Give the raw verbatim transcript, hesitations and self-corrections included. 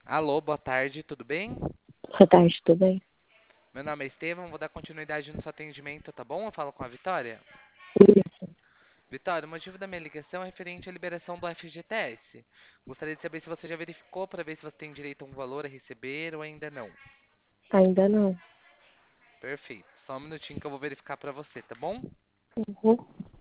Alô, boa tarde, tudo bem? Boa tarde, tudo bem? Meu nome é Estevam, vou dar continuidade no seu atendimento, tá bom? Eu falo com a Vitória. Isso, Vitória, o motivo da minha ligação é referente à liberação do F G T S. Gostaria de saber se você já verificou para ver se você tem direito a um valor a receber ou ainda não. ainda não. Perfeito. Só um minutinho que eu vou verificar para você, tá bom? Uhum.